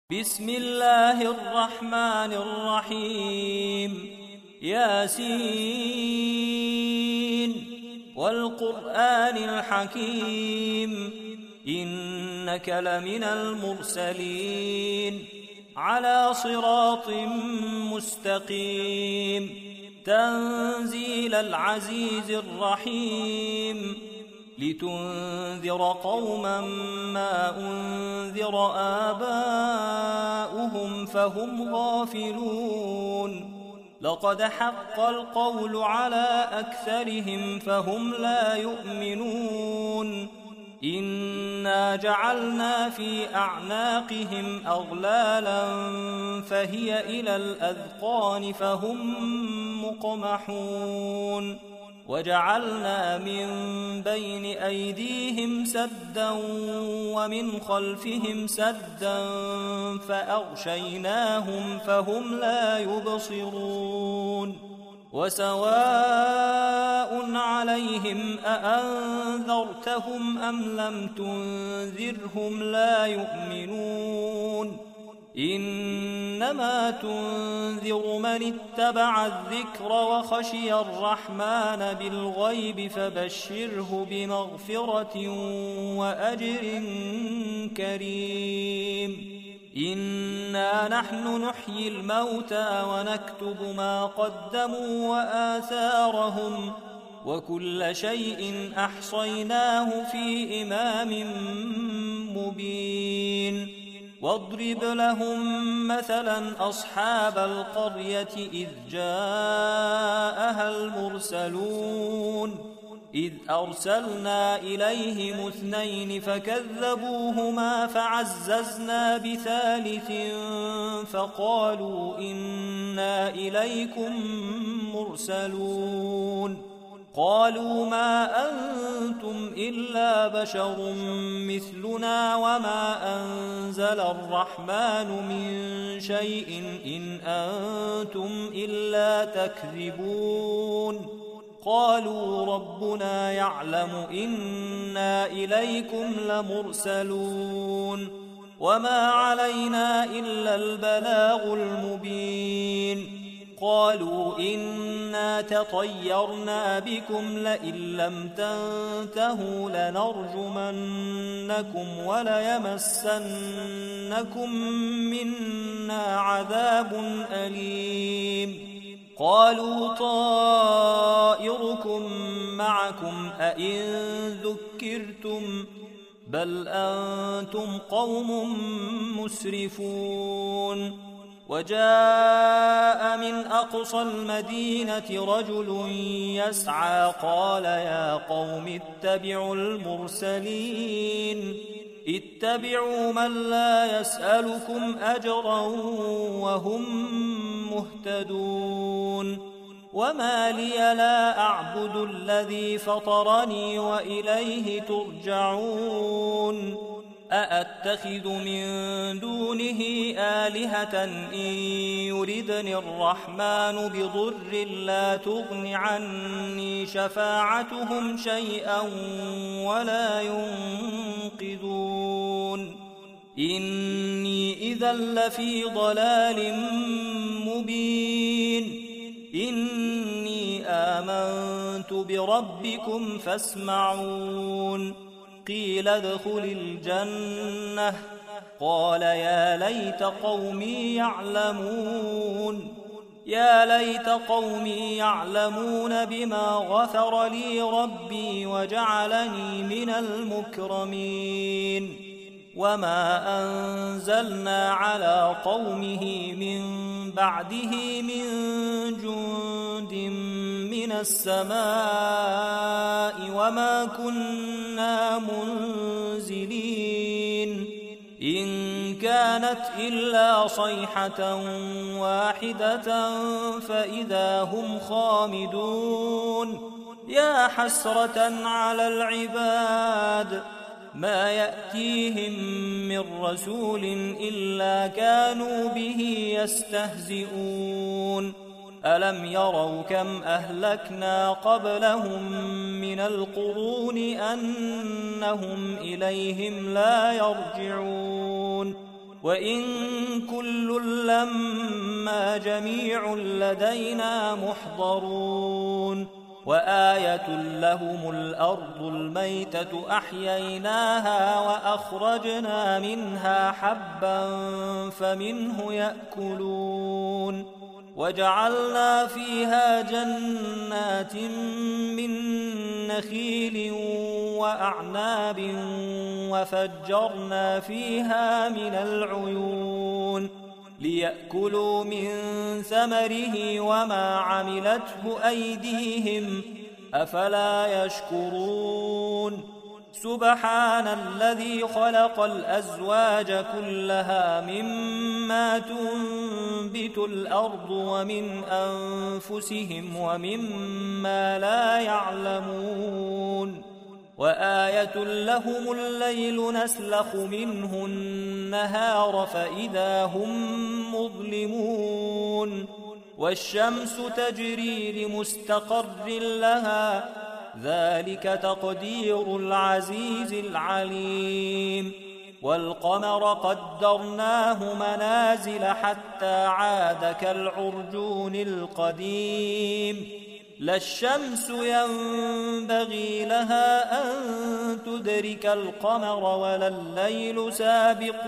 بسم الله الرحمن الرحيم ياسين والقرآن الحكيم إنك لمن المرسلين على صراط مستقيم تنزيل العزيز الرحيم لتنذر قوما ما أنذر آباؤهم فهم غافلون لقد حق القول على أكثرهم فهم لا يؤمنون إنا جعلنا في أعناقهم أغلالا فهي إلى الأذقان فهم مقمحون وجعلنا من بين أيديهم سدا ومن خلفهم سدا فأغشيناهم فهم لا يبصرون وسواء عليهم أأنذرتهم أم لم تنذرهم لا يؤمنون إنما تنذر من اتبع الذكر وخشي الرحمن بالغيب فبشره بمغفرة وأجر كريم إنا نحن نحيي الموتى ونكتب ما قدموا وآثارهم وكل شيء أحصيناه في إمام مبين واضرب لهم مثلا أصحاب القرية إذ جاءها المرسلون إذ أرسلنا إليهم اثنين فكذبوهما فعززنا بثالث فقالوا إنا إليكم مرسلون قالوا ما أنتم إلا بشر مثلنا وما أنزل الرحمن من شيء إن أنتم إلا تكذبون قالوا ربنا يعلم إنا إليكم لمرسلون وما علينا إلا البلاغ المبين قالوا إنا تطيرنا بكم لئن لم تنتهوا لنرجمنكم وليمسنكم منا عذاب أليم قالوا طائركم معكم أئن ذكرتم بل أنتم قوم مسرفون وجاء من أقصى المدينة رجل يسعى قال يا قوم اتبعوا المرسلين اتبعوا من لا يسألكم أجرا وهم مهتدون وما لي لا أعبد الذي فطرني وإليه ترجعون أأتخذ من دونه آلهة إن يردني الرحمن بضر لا تغن عني شفاعتهم شيئا ولا ينقذون إني إذا لفي ضلال مبين إني آمنت بربكم فاسمعون قيل ادخل الجنة قال يا ليت قومي يعلمون بما غفر لي ربي وجعلني من المكرمين وما أنزلنا على قومه من بعده من جند من السماء وما كنا منزلين إن كانت إلا صيحة واحدة فإذا هم خامدون يا حسرة على العباد ما يأتيهم من رسول إلا كانوا به يستهزئون ألم يروا كم أهلكنا قبلهم من القرون أنهم إليهم لا يرجعون وإن كل لما جميع لدينا محضرون وآية لهم الأرض الميتة أحييناها وأخرجنا منها حبا فمنه يأكلون وجعلنا فيها جنات من نخيل وأعناب وفجرنا فيها من العيون ليأكلوا من ثمره وما عملته أيديهم أفلا يشكرون سبحان الذي خلق الأزواج كلها مما تنبت الأرض ومن أنفسهم ومما لا يعلمون وآية لهم الليل نسلخ منه النهار فإذا هم مظلمون والشمس تجري لمستقر لها ذلك تقدير العزيز العليم والقمر قدرناه منازل حتى عاد كالعرجون القديم لا الشمس ينبغي لها أن تدرك القمر ولا الليل سابق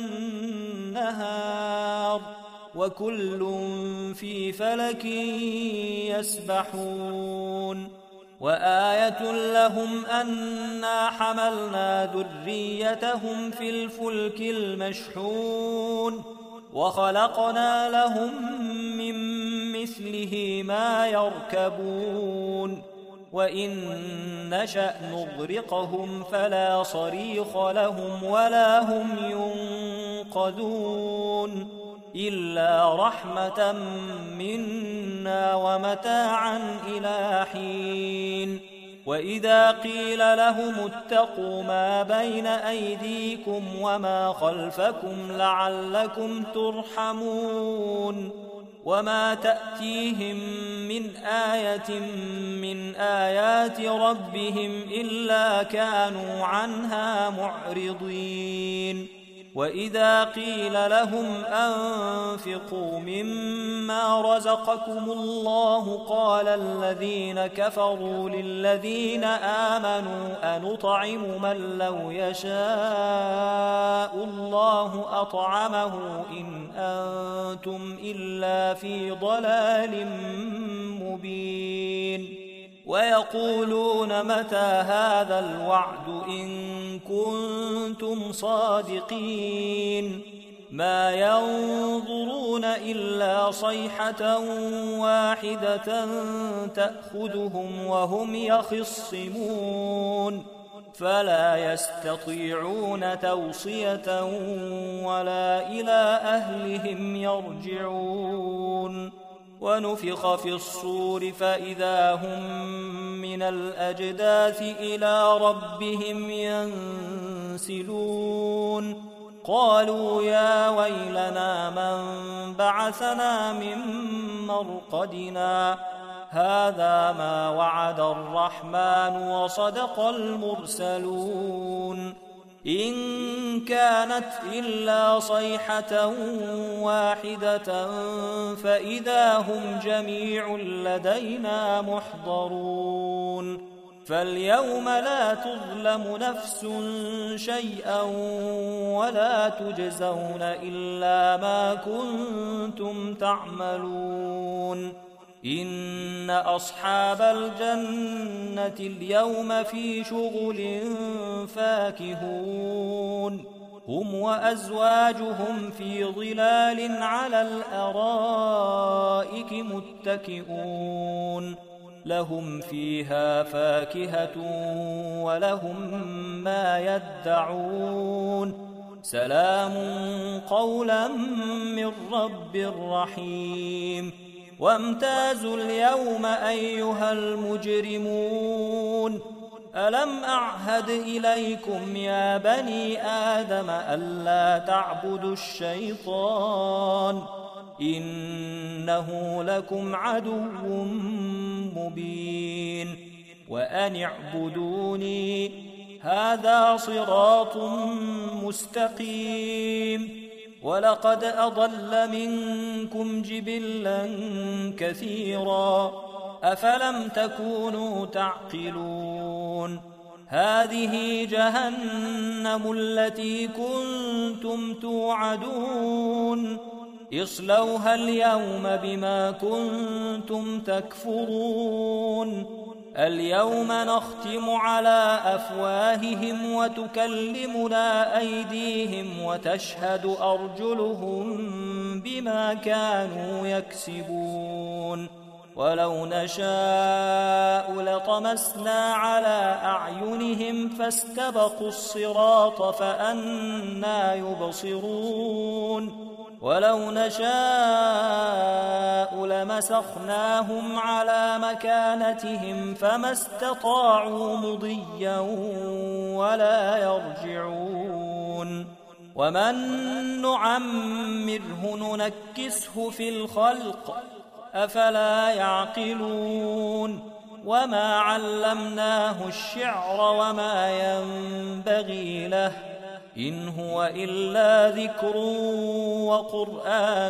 النهار وكل في فلك يسبحون وآية لهم أنا حملنا ذريتهم في الفلك المشحون وخلقنا لهم من مثله ما يركبون وإن نشأ نغرقهم فلا صريخ لهم ولا هم ينقذون إلا رحمة منا ومتاعا إلى حين وإذا قيل لهم اتقوا ما بين أيديكم وما خلفكم لعلكم ترحمون وما تأتيهم من آية من آيات ربهم إلا كانوا عنها معرضين وإذا قيل لهم أنفقوا مما رزقكم الله قال الذين كفروا للذين آمنوا أنطعم من لو يشاء الله أطعمه إن أنتم إلا في ضلال مبين ويقولون متى هذا الوعد إن كنتم صادقين ما ينظرون إلا صيحة واحدة تأخذهم وهم يخصمون فلا يستطيعون توصية ولا إلى أهلهم يرجعون ونفخ في الصور فإذا هم من الأجداث إلى ربهم ينسلون قالوا يا ويلنا من بعثنا من مرقدنا هذا ما وعد الرحمن وصدق المرسلون إن كانت إلا صيحة واحدة فإذا هم جميع لدينا محضرون فاليوم لا تظلم نفس شيئا ولا تجزون إلا ما كنتم تعملون إن أصحاب الجنة اليوم في شغل فاكهون هم وأزواجهم في ظلال على الأرائك متكئون لهم فيها فاكهة ولهم ما يدعون سلام قولا من رب رحيم وامتازوا اليوم أيها المجرمون ألم أعهد إليكم يا بني آدم ألا تعبدوا الشيطان إنه لكم عدو مبين وأن اعبدوني هذا صراط مستقيم ولقد أضل منكم جبلا كثيرا أفلم تكونوا تعقلون هذه جهنم التي كنتم توعدون اصلوها اليوم بما كنتم تكفرون اليوم نختم على أفواههم وتكلمنا أيديهم وتشهد أرجلهم بما كانوا يكسبون ولو نشاء لطمسنا على أعينهم فاستبقوا الصراط فأنى يبصرون ولو نشاء لمسخناهم على مكانتهم فما استطاعوا مضيا ولا يرجعون ومن نعمره ننكسه في الخلق أفلا يعقلون وما علمناه الشعر وما ينبغي له إن هو إلا ذكر وقرآن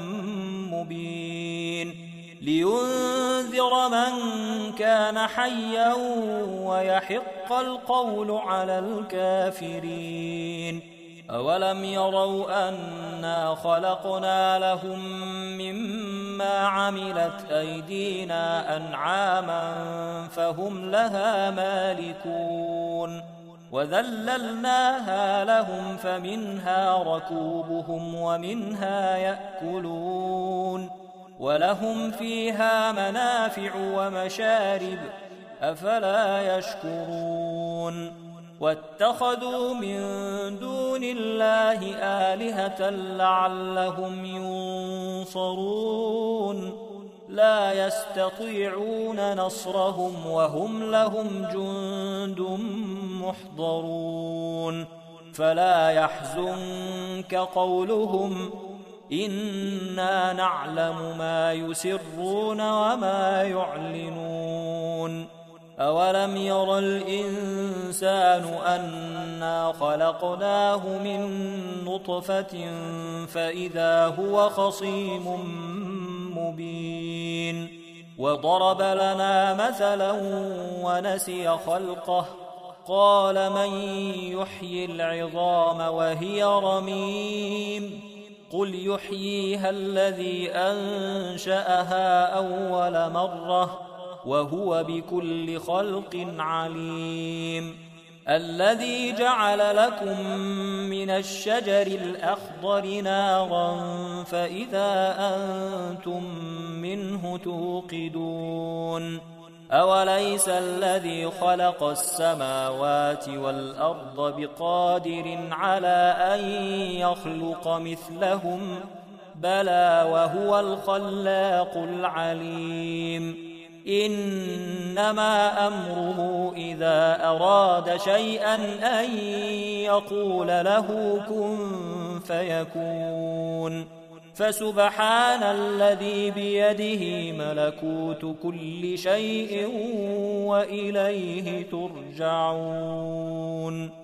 مبين لينذر من كان حيا ويحق القول على الكافرين أولم يروا أنا خلقنا لهم مما عملت أيدينا أنعاما فهم لها مالكون وذللناها لهم فمنها ركوبهم ومنها يأكلون ولهم فيها منافع ومشارب أفلا يشكرون واتخذوا من دون الله آلهة لعلهم ينصرون لا يستطيعون نصرهم وهم لهم جند محضرون فلا يحزنك قولهم إنا نعلم ما يسرون وما يعلنون أولم ير الإنسان أنا خلقناه من نطفة فإذا هو خصيم مبين وضرب لنا مثلا ونسي خلقه قال من يحيي العظام وهي رميم قل يحييها الذي أنشأها أول مرة وهو بكل خلق عليم الذي جعل لكم من الشجر الأخضر نارا فإذا أنتم منه توقدون أوليس الذي خلق السماوات والأرض بقادر على أن يخلق مثلهم بلى وهو الخلاق العليم إنما أمره إذا أراد شيئا أن يقول له كن فيكون فسبحان الذي بيده ملكوت كل شيء وإليه ترجعون